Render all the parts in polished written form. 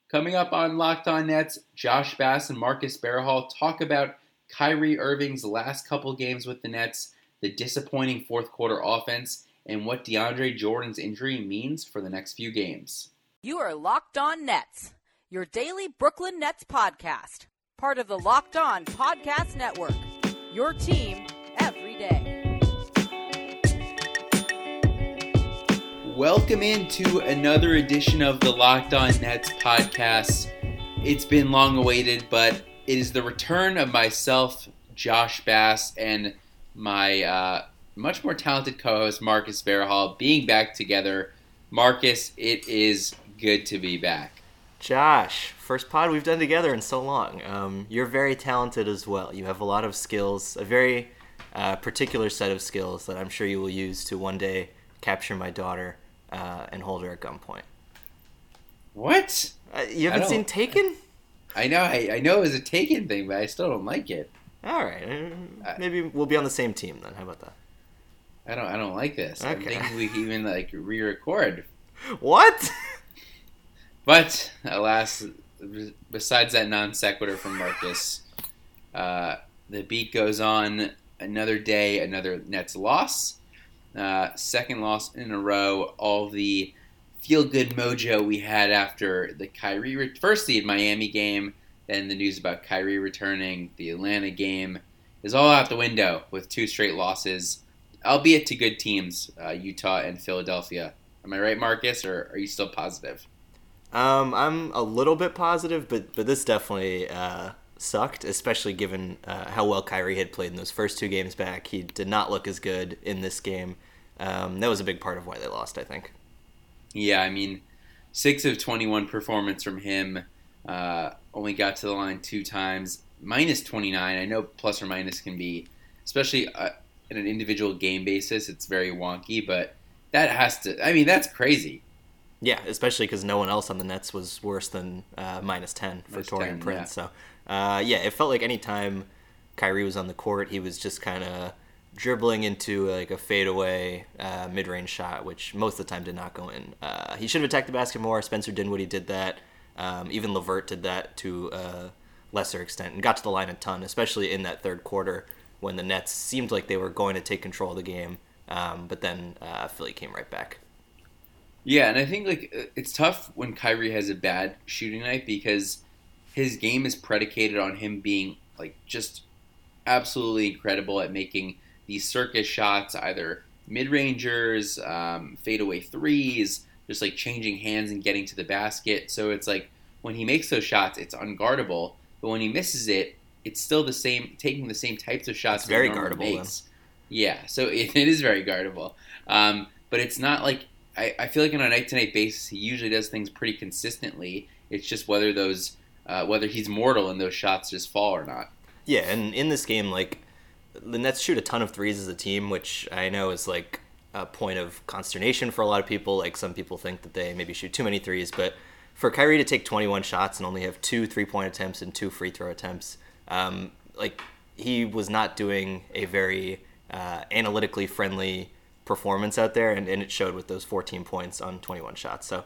Coming up on Locked On Nets, Josh Bass and Marcus Berhall talk about Kyrie Irving's last couple games with the Nets, the disappointing fourth quarter offense, and what DeAndre Jordan's injury means for the next few games. You are Locked On Nets, your daily Brooklyn Nets podcast, part of the Locked On Podcast Network, your team every day. Welcome into another edition of the Locked On Nets podcast. It's been long awaited, but it is the return of myself, Josh Bass, and my much more talented co-host, Marcus Berhall, being back together. Marcus, it is good to be back. Josh, first pod we've done together in so long. You're very talented as well. You have a lot of skills, a very particular set of skills that I'm sure you will use to one day capture my daughter and hold her at gunpoint. What? You haven't seen Taken? I know it was a Taken thing, but I still don't like it. All right, maybe we'll be on the same team then. How about that? I don't like this. Okay. I'm thinking we can even re-record. What? But alas, besides that non sequitur from Marcus, the beat goes on. Another day, another Nets loss. Second loss in a row. All the feel-good mojo we had after the Kyrie, first the Miami game, then the news about Kyrie returning, the Atlanta game, is all out the window with two straight losses, albeit to good teams, Utah and Philadelphia. Am I right, Marcus, or are you still positive? I'm a little bit positive, but this definitely sucked, especially given how well Kyrie had played in those first two games back. He did not look as good in this game. That was a big part of why they lost, I think. Yeah, I mean, 6 of 21 performance from him. Only got to the line 2 times. Minus 29. I know plus or minus can be, especially in an individual game basis, it's very wonky, but that has to, I mean, that's crazy. Yeah, especially because no one else on the Nets was worse than minus 10 for Taurean Prince. Yeah. So, it felt like any time Kyrie was on the court, he was just kind of dribbling into like a fadeaway mid-range shot, which most of the time did not go in. He should have attacked the basket more. Spencer Dinwiddie did that. Even LeVert did that to a lesser extent and got to the line a ton, especially in that third quarter when the Nets seemed like they were going to take control of the game. But then Philly came right back. Yeah, and I think like it's tough when Kyrie has a bad shooting night because his game is predicated on him being like just absolutely incredible at making these circus shots, either mid-rangers, fadeaway threes, just like changing hands and getting to the basket. So it's like when he makes those shots, it's unguardable. But when he misses it, it's still the same, taking the same types of shots. It's very guardable. Makes. Yeah, so it is very guardable. But it's not like I feel like on a night-to-night basis, he usually does things pretty consistently. It's just whether those whether he's mortal and those shots just fall or not. Yeah, and in this game, like the Nets shoot a ton of threes as a team, which I know is like a point of consternation for a lot of people. Like some people think that they maybe shoot too many threes, but for Kyrie to take 21 shots and only have 2 3-point attempts and 2 free throw attempts, like he was not doing a very analytically friendly performance out there, and it showed with those 14 points on 21 shots. So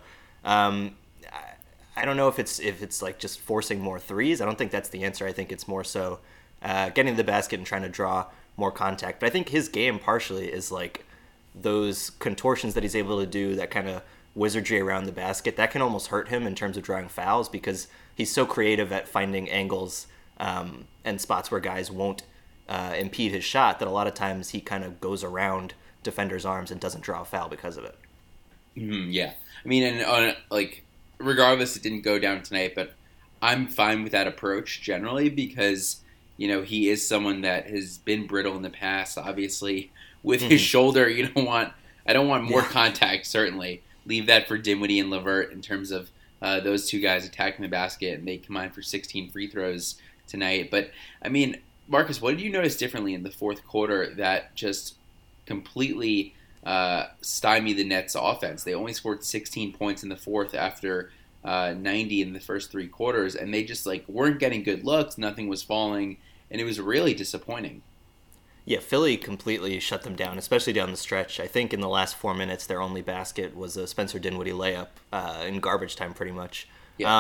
I don't know if it's like just forcing more threes. I don't think that's the answer. I think it's more so getting to the basket and trying to draw more contact. But I think his game partially is like those contortions that he's able to do, that kind of wizardry around the basket, that can almost hurt him in terms of drawing fouls because he's so creative at finding angles and spots where guys won't impede his shot that a lot of times he kind of goes around defenders' arms and doesn't draw a foul because of it. Yeah. I mean, and regardless, it didn't go down tonight, but I'm fine with that approach generally because, you know, he is someone that has been brittle in the past. Obviously, with his shoulder, I don't want more contact, certainly. Leave that for Dinwiddie and LeVert in terms of those two guys attacking the basket, and they combined for 16 free throws tonight. But, I mean, Marcus, what did you notice differently in the fourth quarter that just completely stymied the Nets' offense? They only scored 16 points in the fourth after 90 in the first 3 quarters, and they just like weren't getting good looks. Nothing was falling, and it was really disappointing. Yeah, Philly completely shut them down, especially down the stretch. I think in the last 4 minutes, their only basket was a Spencer Dinwiddie layup in garbage time, pretty much. Yeah.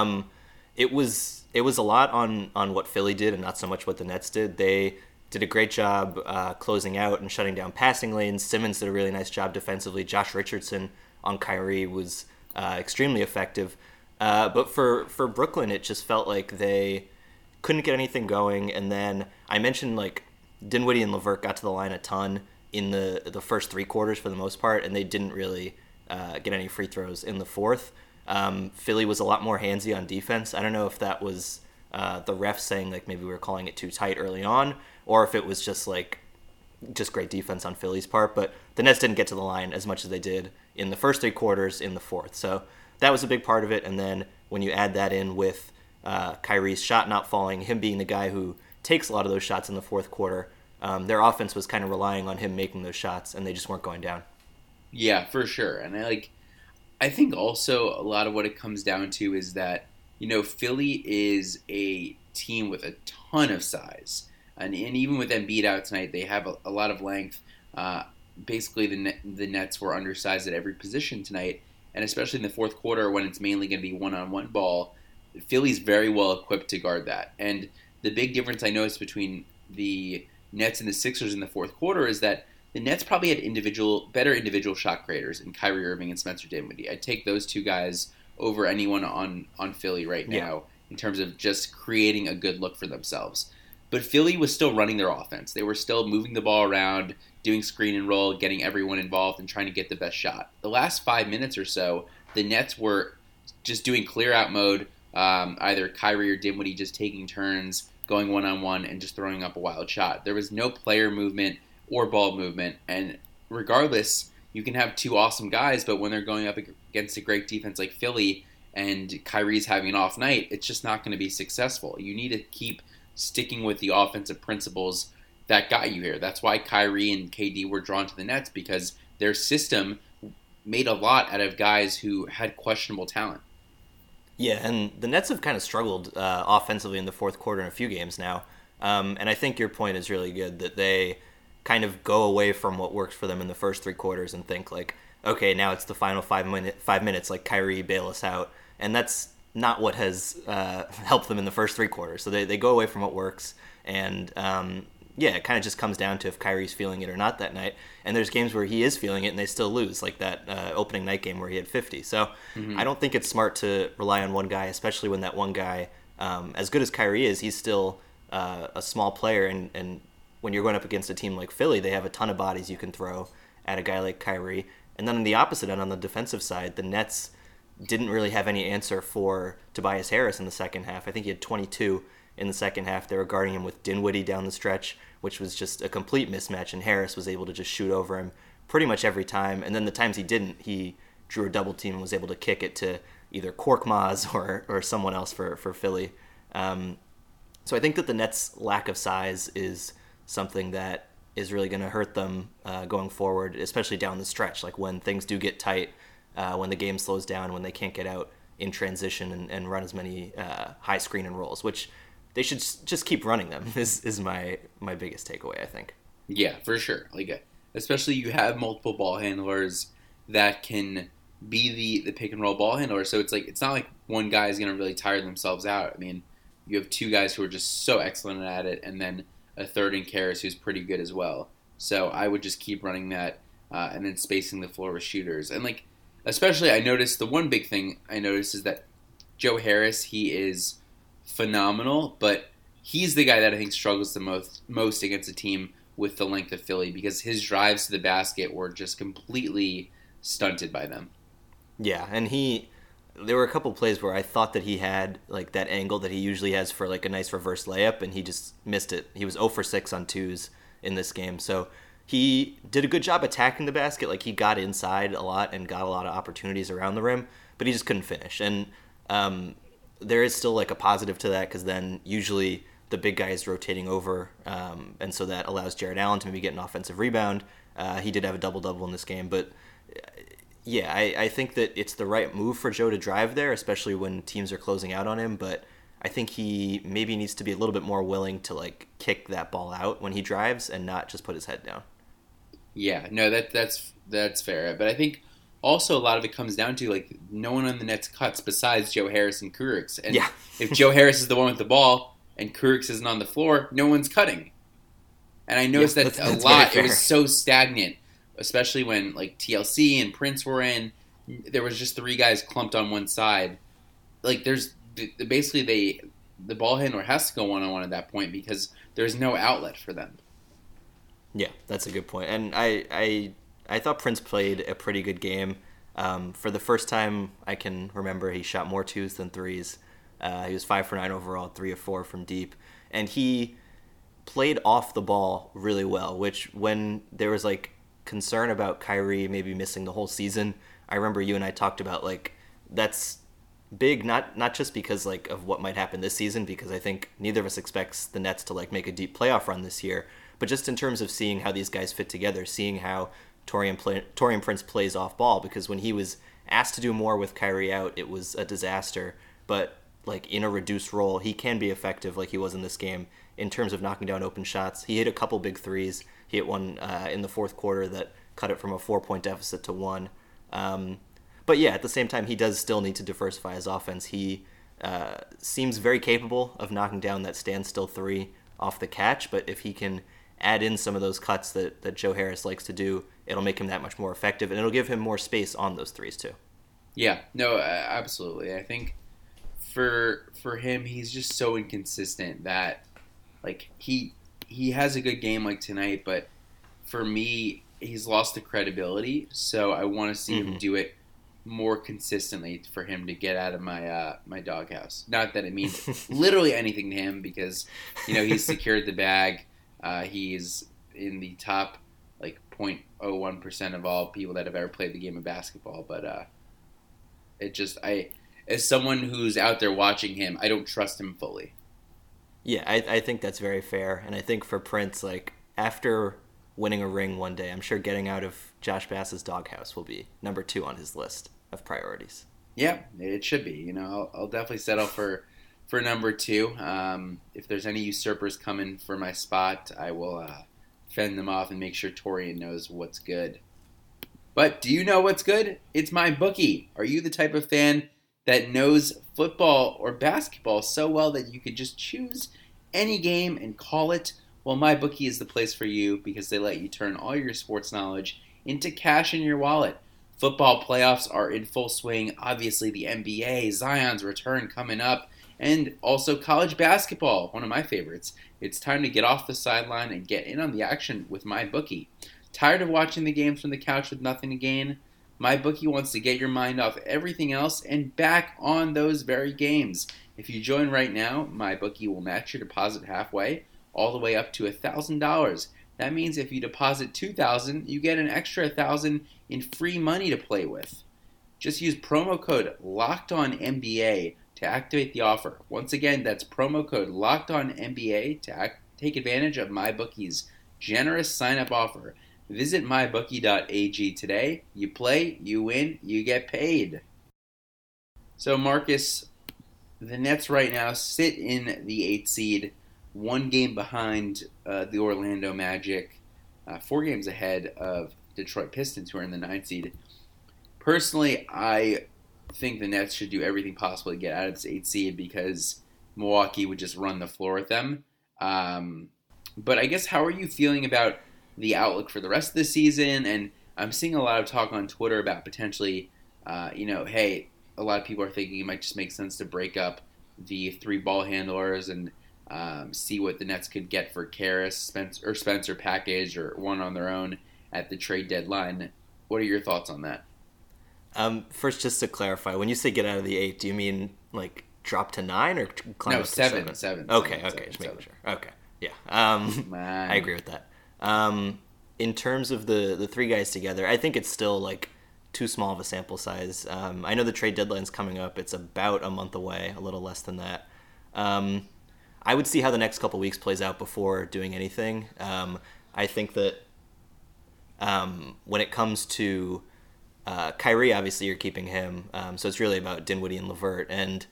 It was a lot on what Philly did and not so much what the Nets did. They did a great job closing out and shutting down passing lanes. Simmons did a really nice job defensively. Josh Richardson on Kyrie was extremely effective. But for Brooklyn, it just felt like they couldn't get anything going. And then I mentioned like Dinwiddie and LeVert got to the line a ton in the first three quarters for the most part, and they didn't really get any free throws in the fourth. Philly was a lot more handsy on defense. I don't know if that was the refs saying like maybe we were calling it too tight early on, or if it was just great defense on Philly's part. But the Nets didn't get to the line as much as they did in the first three quarters in the fourth. So that was a big part of it. And then when you add that in with Kyrie's shot not falling, him being the guy who takes a lot of those shots in the fourth quarter, their offense was kind of relying on him making those shots, and they just weren't going down. Yeah, for sure. And I think also a lot of what it comes down to is that, Philly is a team with a ton of size. And even with Embiid out tonight, they have a lot of length. Basically, the Nets were undersized at every position tonight. And especially in the fourth quarter when it's mainly going to be one-on-one ball, Philly's very well equipped to guard that. And the big difference I noticed between the Nets and the Sixers in the fourth quarter is that the Nets probably had better individual shot creators in Kyrie Irving and Spencer Dinwiddie. I'd take those two guys over anyone on Philly right now in terms of just creating a good look for themselves. But Philly was still running their offense. They were still moving the ball around, doing screen and roll, getting everyone involved, and trying to get the best shot. The last 5 minutes or so, the Nets were just doing clear-out mode, either Kyrie or Dinwiddie just taking turns, going one-on-one, and just throwing up a wild shot. There was no player movement or ball movement, and regardless, you can have two awesome guys, but when they're going up against a great defense like Philly and Kyrie's having an off night, it's just not going to be successful. You need to keep sticking with the offensive principles that got you here. That's why Kyrie and KD were drawn to the Nets, because their system made a lot out of guys who had questionable talent. Yeah, and the Nets have kind of struggled offensively in the fourth quarter in a few games now. And I think your point is really good, that they kind of go away from what works for them in the first three quarters and think like, okay, now it's the final 5 minutes, like Kyrie bail us out. And that's not what has helped them in the first three quarters. So they go away from what works. And it kind of just comes down to if Kyrie's feeling it or not that night. And there's games where he is feeling it and they still lose, like that opening night game where he had 50. So I don't think it's smart to rely on one guy, especially when that one guy, as good as Kyrie is, he's still a small player. And when you're going up against a team like Philly, they have a ton of bodies you can throw at a guy like Kyrie. And then on the opposite end, on the defensive side, the Nets didn't really have any answer for Tobias Harris in the second half. I think he had 22 in the second half. They were guarding him with Dinwiddie down the stretch, which was just a complete mismatch, and Harris was able to just shoot over him pretty much every time. And then the times he didn't, he drew a double team and was able to kick it to either Korkmaz or someone else for Philly. So I think that the Nets' lack of size is something that is really going to hurt them going forward, especially down the stretch, like when things do get tight, when the game slows down, when they can't get out in transition and run as many high screen and rolls, which they should just keep running them is my biggest takeaway, I think. Yeah, for sure. Especially you have multiple ball handlers that can be the pick and roll ball handler. So it's not like one guy is going to really tire themselves out. I mean, you have two guys who are just so excellent at it, and then a third in Karras who's pretty good as well. So I would just keep running that and then spacing the floor with shooters. And especially I noticed the one big thing I noticed is that Joe Harris, he is phenomenal, but he's the guy that I think struggles the most against a team with the length of Philly, because his drives to the basket were just completely stunted by them. Yeah, and there were a couple plays where I thought that he had that angle that he usually has for a nice reverse layup, and he just missed it. He was 0 for 6 on twos in this game. So he did a good job attacking the basket. He got inside a lot and got a lot of opportunities around the rim, but he just couldn't finish. And there is still a positive to that, because then usually the big guy is rotating over, and so that allows Jared Allen to maybe get an offensive rebound. He did have a double-double in this game, but yeah, I think that it's the right move for Joe to drive there, especially when teams are closing out on him, but I think he maybe needs to be a little bit more willing to kick that ball out when he drives and not just put his head down. Yeah, no, that's fair. But I think also a lot of it comes down to, like, no one on the Nets cuts besides Joe Harris and Kurix. And Yeah. if Joe Harris is the one with the ball and Kurix isn't on the floor, no one's cutting. And I noticed that that's a lot. very It was fair. so stagnant, especially when, like, TLC and Prince were in. There was just 3 guys clumped on one side. Like, there's basically the ball handler has to go one-on-one at that point because there's no outlet for them. Yeah, that's a good point. And I thought Prince played a pretty good game. For the first time I can remember, he shot more 2s than 3s. He was 5 for 9 overall, 3 of 4 from deep. And he played off the ball really well, which when there was, like, concern about Kyrie maybe missing the whole season, I remember you and I talked about, like, that's big, not just because, like, of what might happen this season, because I think neither of us expects the Nets to, like, make a deep playoff run this year, but just in terms of seeing how these guys fit together, seeing how Taurean Prince plays off ball, because when he was asked to do more with Kyrie out, it was a disaster, but, like, in a reduced role, he can be effective like he was in this game in terms of knocking down open shots. He hit a couple big threes. He hit one in the fourth quarter that cut it from a 4-point deficit to 1. But yeah, at the same time, he does still need to diversify his offense. He seems very capable of knocking down that standstill 3 off the catch, but if he can add in some of those cuts that Joe Harris likes to do, it'll make him that much more effective, and it'll give him more space on those 3s too. Yeah, no, absolutely. I think for him, he's just so inconsistent that, like, he has a good game like tonight, but for me, he's lost the credibility. So I want to see him do it more consistently for him to get out of my my doghouse. Not that it means literally anything to him, because, you know, he's secured the bag. He's in the top, like, 0.01% of all people that have ever played the game of basketball. But it just, as someone who's out there watching him, I don't trust him fully. Yeah, I think that's very fair. And I think for Prince, like, after winning a ring one day, I'm sure getting out of Josh Bass's doghouse will be number 2 on his list of priorities. Yeah, it should be. You know, I'll definitely settle for number 2. If there's any usurpers coming for my spot, I will fend them off and make sure Torian knows what's good. But do you know what's good? It's MyBookie. Are you the type of fan that knows football or basketball so well that you could just choose any game and call it? Well, MyBookie is the place for you, because they let you turn all your sports knowledge into cash in your wallet. Football playoffs are in full swing. Obviously, the NBA, Zion's return coming up, and also college basketball, one of my favorites. It's time to get off the sideline and get in on the action with MyBookie. Tired of watching the games from the couch with nothing to gain? MyBookie wants to get your mind off everything else and back on those very games. If you join right now, MyBookie will match your deposit halfway, all the way up to $1,000. That means if you deposit $2,000, you get an extra $1,000 in free money to play with. Just use promo code LOCKEDONNBA to activate the offer. Once again, that's promo code LOCKEDONNBA to take advantage of MyBookie's generous sign-up offer. Visit mybookie.ag today. You play, you win, you get paid. So, Marcus, the Nets right now sit in the 8th seed, 1 game behind the Orlando Magic, 4 games ahead of Detroit Pistons, who are in the 9th seed. Personally, I think the Nets should do everything possible to get out of this 8th seed, because Milwaukee would just run the floor with them. But I guess, how are you feeling about the outlook for the rest of the season? And I'm seeing a lot of talk on Twitter about potentially, hey, a lot of people are thinking it might just make sense to break up the 3 ball handlers and see what the Nets could get for Karras, Spencer package, or one on their own at the trade deadline. What are your thoughts on that? First, just to clarify, when you say get out of the 8, do you mean, like, drop to 9 or climb up to 7? 7. Okay, Seven, just making sure. Okay, yeah. Man. I agree with that. In terms of the 3 guys together, I think it's still, like, too small of a sample size. I know the trade deadline's coming up. It's about a month away, a little less than that. I would see how the next couple weeks plays out before doing anything. I think that when it comes to Kyrie, obviously you're keeping him, so it's really about Dinwiddie and LeVert, and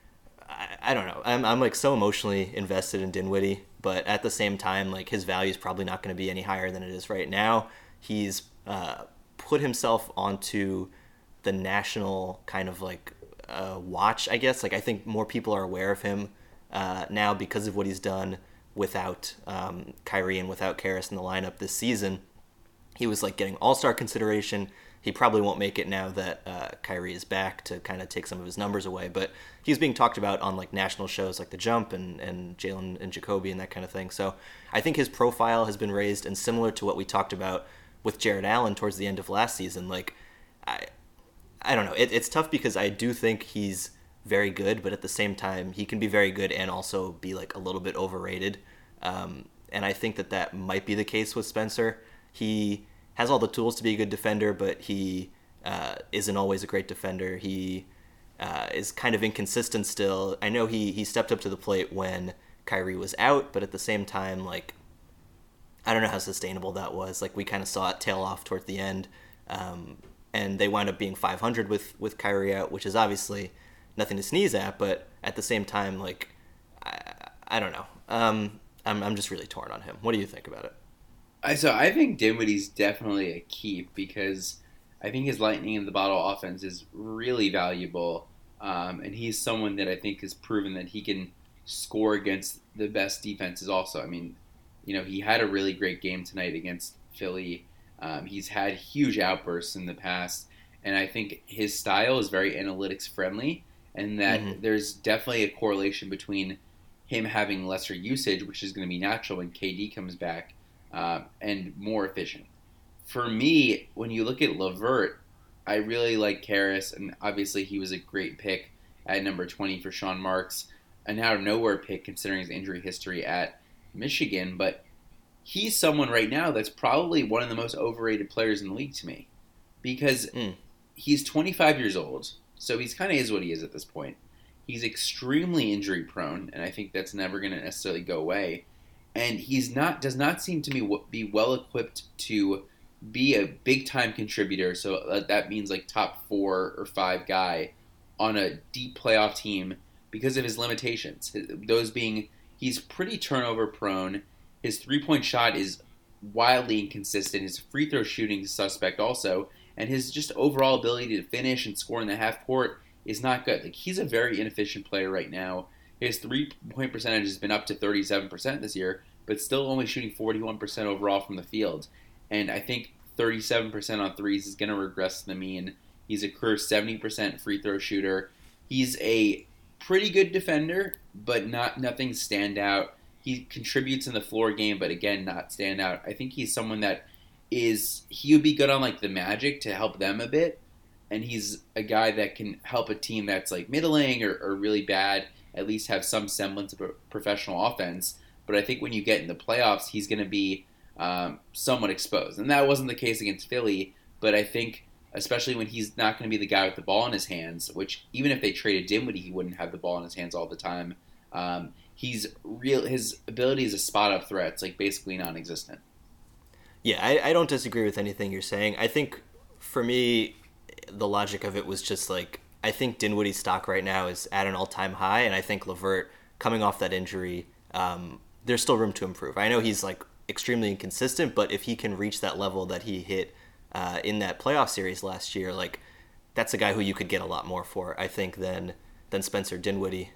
I don't know. I'm like so emotionally invested in Dinwiddie, but at the same time, like, his value is probably not going to be any higher than it is right now. He's put himself onto the national kind of like watch, I guess. Like I think more people are aware of him now because of what he's done without Kyrie and without Karras in the lineup this season. He was like getting all-star consideration. He probably won't make it now that Kyrie is back to kind of take some of his numbers away, but he's being talked about on like national shows like The Jump and Jalen and Jacoby and that kind of thing. So I think his profile has been raised, and similar to what we talked about with Jared Allen towards the end of last season, like I don't know. It's tough because I do think he's very good, but at the same time, he can be very good and also be like a little bit overrated. And I think that might be the case with Spencer. He has all the tools to be a good defender, but he isn't always a great defender. He is kind of inconsistent still. I know he stepped up to the plate when Kyrie was out, but at the same time, like, I don't know how sustainable that was. Like, we kind of saw it tail off towards the end, and they wound up being 500 with Kyrie out, which is obviously nothing to sneeze at, but at the same time, like, I don't know. I'm just really torn on him. What do you think about it? So I think Dinwiddie's definitely a keep because I think his lightning in the bottle offense is really valuable, and he's someone that I think has proven that he can score against the best defenses also. I mean, you know, he had a really great game tonight against Philly. He's had huge outbursts in the past, and I think his style is very analytics friendly, and that there's definitely a correlation between him having lesser usage, which is going to be natural when KD comes back, and more efficient. For me, when you look at LeVert, I really like Karras, and obviously he was a great pick at number 20 for Sean Marks, an out-of-nowhere pick considering his injury history at Michigan, but he's someone right now that's probably one of the most overrated players in the league to me because he's 25 years old, so he's kind of is what he is at this point. He's extremely injury prone, and I think that's never going to necessarily go away. And does not seem to me be well equipped to be a big time contributor. So that means like top 4 or 5 guy on a deep playoff team because of his limitations. Those being he's pretty turnover prone. His 3-point shot is wildly inconsistent. His free throw shooting is suspect also, and his just overall ability to finish and score in the half court is not good. Like he's a very inefficient player right now. His 3-point percentage has been up to 37% this year, but still only shooting 41% overall from the field. And I think 37% on threes is going to regress to the mean. He's a career 70% free throw shooter. He's a pretty good defender, but nothing standout. He contributes in the floor game, but again, not stand out. I think he's someone that he would be good on like the Magic to help them a bit. And he's a guy that can help a team that's like middling or really bad, at least have some semblance of a professional offense. But I think when you get in the playoffs, he's going to be somewhat exposed. And that wasn't the case against Philly, but I think especially when he's not going to be the guy with the ball in his hands, which even if they traded Dinwiddie, he wouldn't have the ball in his hands all the time. His ability as a spot-up threat is like basically non-existent. Yeah, I don't disagree with anything you're saying. I think for me, the logic of it was just like, I think Dinwiddie's stock right now is at an all-time high, and I think LeVert, coming off that injury, there's still room to improve. I know he's like extremely inconsistent, but if he can reach that level that he hit in that playoff series last year, like that's a guy who you could get a lot more for, I think, than Spencer Dinwiddie.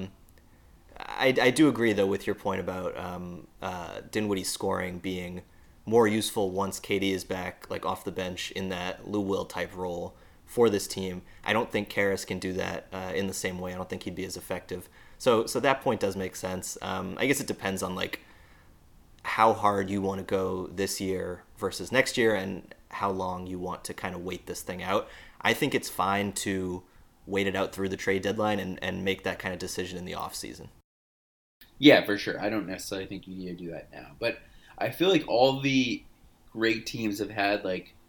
I do agree though with your point about Dinwiddie's scoring being more useful once KD is back, like off the bench in that Lou Will type role for this team. I don't think Karras can do that in the same way. I don't think he'd be as effective. So that point does make sense. I guess it depends on like how hard you want to go this year versus next year and how long you want to kind of wait this thing out. I think it's fine to wait it out through the trade deadline and make that kind of decision in the off season. Yeah, for sure. I don't necessarily think you need to do that now, but I feel like all the great teams have had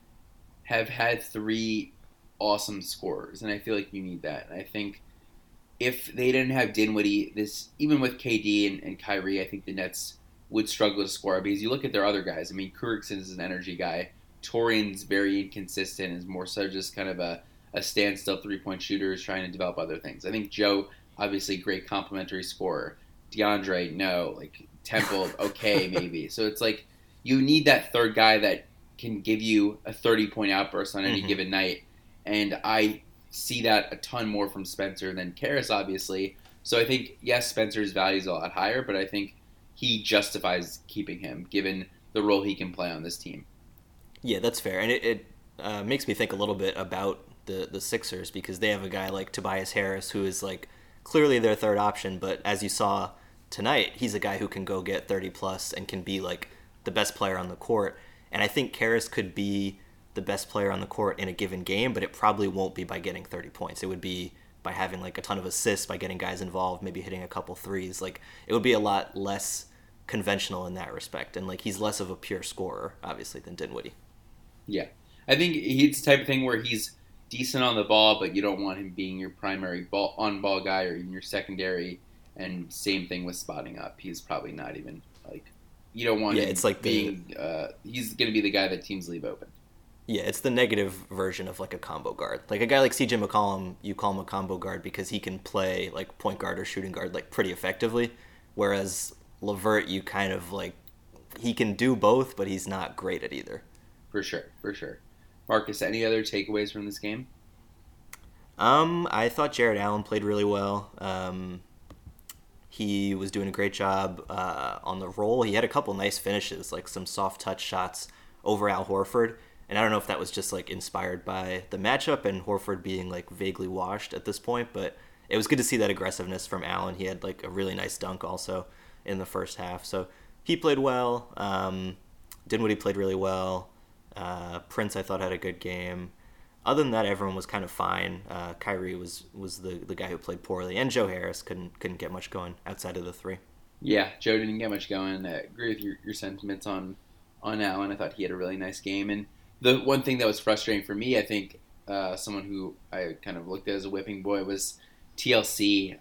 3 awesome scorers, and I feel like you need that. And I think if they didn't have Dinwiddie, even with KD and Kyrie, I think the Nets would struggle to score because you look at their other guys. I mean, Kurkson is an energy guy. Torian's very inconsistent, is more so just kind of a standstill 3-point shooter is trying to develop other things. I think Joe, obviously great complementary scorer. DeAndre, no. Like Temple, okay, maybe. So it's like you need that third guy that can give you a 30-point outburst on any given night. and I see that a ton more from Spencer than Karras, obviously. So I think, yes, Spencer's value is a lot higher, but I think he justifies keeping him, given the role he can play on this team. Yeah, that's fair. And it makes me think a little bit about the Sixers, because they have a guy like Tobias Harris who is like clearly their third option, but as you saw tonight, he's a guy who can go get 30 plus and can be like the best player on the court. And I think Karras could be the best player on the court in a given game, but it probably won't be by getting 30 points. It would be by having like a ton of assists, by getting guys involved, maybe hitting a couple threes. Like it would be a lot less conventional in that respect, and like he's less of a pure scorer, obviously, than Dinwiddie. Yeah, I think he's the type of thing where he's decent on the ball, but you don't want him being your primary on-ball guy or even your secondary. And same thing with spotting up. He's probably not even like you don't want him. It's like being. He's going to be the guy that teams leave open. Yeah, it's the negative version of like a combo guard. Like a guy like CJ McCollum, you call him a combo guard because he can play like point guard or shooting guard like pretty effectively, whereas LeVert, you kind of like he can do both, but he's not great at either. For sure. Marcus, any other takeaways from this game? I thought Jared Allen played really well. He was doing a great job on the roll. He had a couple nice finishes, like some soft touch shots over Al Horford. And I don't know if that was just like inspired by the matchup and Horford being like vaguely washed at this point, but it was good to see that aggressiveness from Allen. He had like a really nice dunk also in the first half. So he played well. Dinwiddie played really well. Prince, I thought, had a good game. Other than that, everyone was kind of fine. Kyrie was the guy who played poorly, and Joe Harris couldn't get much going outside of the three. Yeah, Joe didn't get much going. I agree with your sentiments on Allen. I thought he had a really nice game. And the one thing that was frustrating for me, I think, someone who I kind of looked at as a whipping boy was TLC.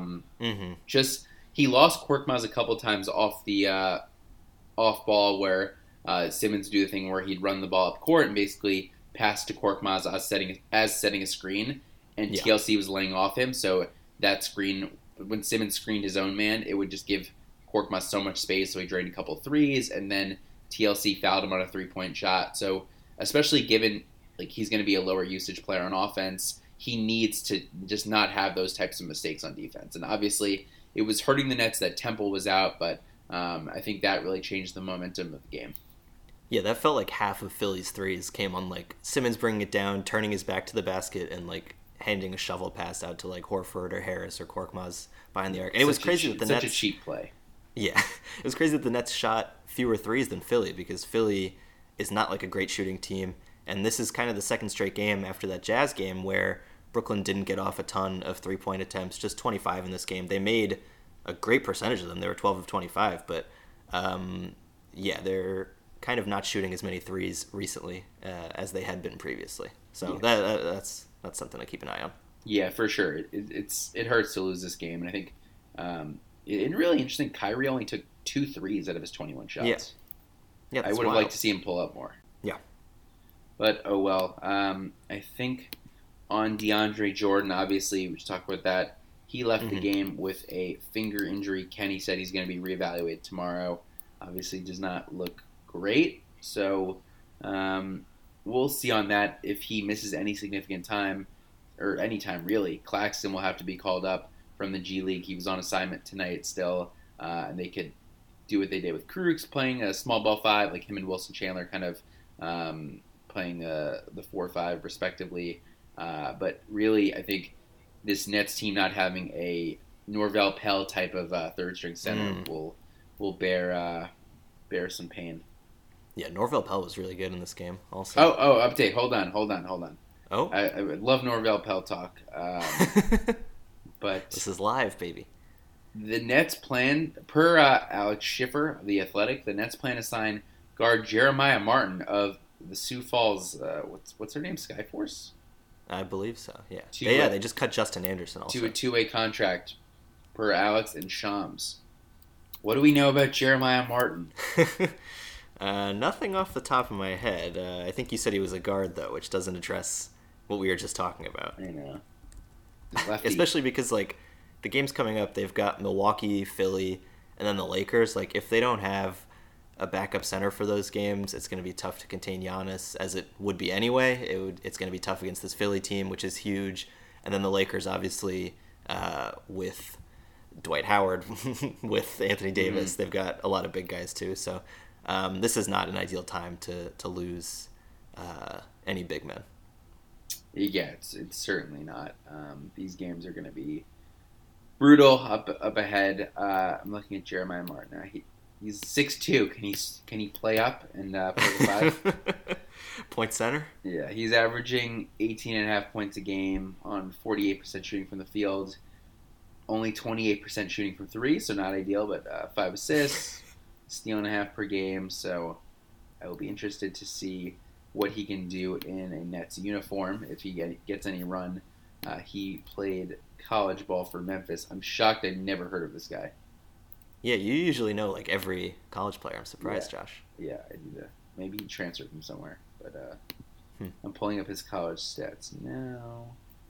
Just he lost Korkmaz a couple times off the off ball where Simmons do the thing where he'd run the ball up court and basically pass to Korkmaz as setting a screen, and TLC was laying off him. So that screen, when Simmons screened his own man, it would just give Korkmaz so much space. So he drained a couple threes, and then TLC fouled him on a 3-point shot. So especially given like he's going to be a lower usage player on offense, he needs to just not have those types of mistakes on defense. And obviously, it was hurting the Nets that Temple was out, but I think that really changed the momentum of the game. Yeah, that felt like half of Philly's threes came on like Simmons bringing it down, turning his back to the basket, and like handing a shovel pass out to like Horford or Harris or Korkmaz behind the arc. And it was crazy that the Nets... Such a cheap play. Yeah, it was crazy that the Nets shot fewer threes than Philly, because Philly is not like a great shooting team. And this is kind of the second straight game after that Jazz game where Brooklyn didn't get off a ton of 3-point attempts, just 25 in this game. They made a great percentage of them. They were 12 of 25, but they're kind of not shooting as many threes recently as they had been previously. So that's something to keep an eye on. Yeah, for sure. It hurts to lose this game, and I think it's really interesting. Kyrie only took 2 threes out of his 21 shots. Yeah, I would have liked to see him pull up more. Yeah, but oh well. I think on DeAndre Jordan, obviously we should talk about that. He left the game with a finger injury. Kenny said he's going to be reevaluated tomorrow. Obviously, does not look great. So we'll see on that if he misses any significant time, or any time really. Claxton will have to be called up from the G League. He was on assignment tonight still, and they could do what they did with Krug's playing a small ball 5, like him and Wilson Chandler kind of playing the 4-5 respectively. But really, I think this Nets team not having a Norvel Pelle type of third string center will bear some pain. Yeah, Norvel Pelle was really good in this game also. Oh, update. Hold on. Oh? I would love Norvel Pelle talk. But this is live, baby. The Nets plan, per Alex Schiffer of The Athletic, the Nets plan to sign guard Jeremiah Martin of the Sioux Falls, what's her name, Skyforce? I believe so, yeah. They just cut Justin Anderson also. To a 2-way contract per Alex and Shams. What do we know about Jeremiah Martin? Nothing off the top of my head. I think you said he was a guard, though, which doesn't address what we were just talking about. I know. Especially because, like, the games coming up, they've got Milwaukee, Philly, and then the Lakers. Like, if they don't have a backup center for those games. It's going to be tough to contain Giannis, as it would be anyway. It's going to be tough against this Philly team, which is huge. And then the Lakers, obviously, with Dwight Howard, with Anthony Davis. They've got a lot of big guys, too. So this is not an ideal time to lose any big men. Yeah, it's certainly not. These games are going to be brutal up ahead. I'm looking at Jeremiah Martin now. He's 6'2". Can he play up and play the 5? Point center? Yeah, he's averaging 18.5 points a game on 48% shooting from the field. Only 28% shooting from 3, so not ideal, but 5 assists, steal and a half per game. So I will be interested to see what he can do in a Nets uniform if he gets any run. He played college ball for Memphis. I'm shocked I never heard of this guy. Yeah, you usually know like every college player. I'm surprised, Josh. Yeah, I need to. Maybe he transferred from somewhere, but I'm pulling up his college stats now.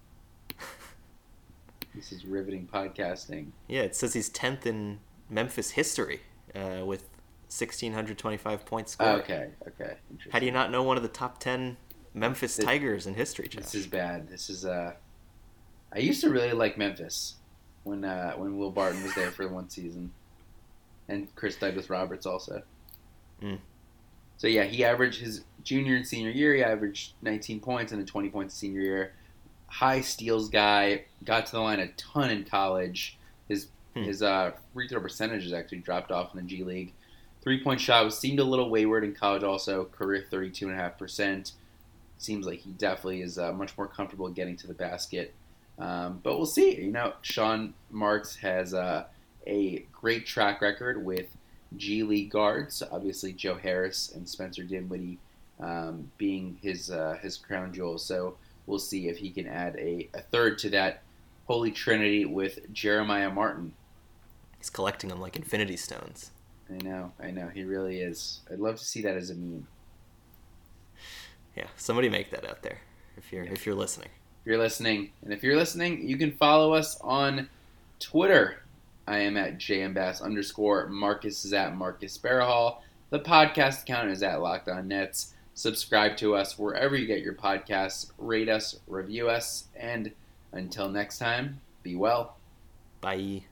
This is riveting podcasting. Yeah, it says he's 10th in Memphis history with 1,625 points scored. Okay, interesting. How do you not know one of the top 10 Memphis Tigers in history, Josh? This is bad. This is I used to really like Memphis when Will Barton was there for one season, and Chris Douglas Roberts also. So yeah, he averaged his junior and senior year. He averaged 19 points and then 20 points senior year. High steals guy. Got to the line a ton in college. His free throw percentage has actually dropped off in the G League. 3-point shot seemed a little wayward in college also. Career 32.5%. Seems like he definitely is much more comfortable getting to the basket. But we'll see. You know, Sean Marks has a great track record with G League guards. Obviously, Joe Harris and Spencer Dinwiddie being his crown jewels. So we'll see if he can add a third to that holy trinity with Jeremiah Martin. He's collecting them like infinity stones. I know. He really is. I'd love to see that as a meme. Yeah, somebody make that out there if you're listening. If you're listening, you can follow us on Twitter. I am at @JMBass_. Marcus is at Marcus Barahall. The podcast account is at Locked On Nets. Subscribe to us wherever you get your podcasts. Rate us, review us, and until next time, be well. Bye.